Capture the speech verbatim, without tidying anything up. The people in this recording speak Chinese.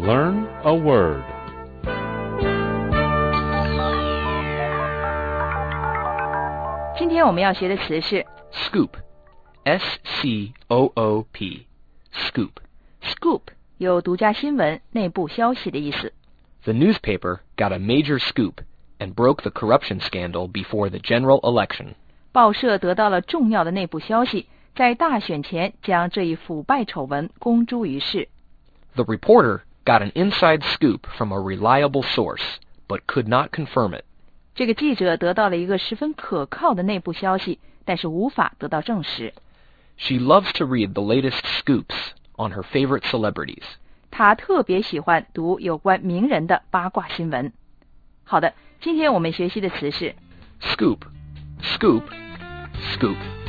Learn a word. Scoop. 今天我们要学的词是 Scoop, S C O O P, Scoop. Scoop 有独家新闻、内部消息的意思。 The newspaper got a major scoop and broke the corruption scandal before the general election. 报社得到了重要的内部消息，在大选前将这一腐败丑闻公诸于世。 The reporter got an inside scoop from a reliable source, but could not confirm it. 这个记者得到了一个十分可靠的内部消息，但是无法得到证实。 She loves to read the latest scoops on her favorite celebrities. 她特别喜欢读有关名人的八卦新闻。好的，今天我们学习的词是 Scoop, scoop, scoop.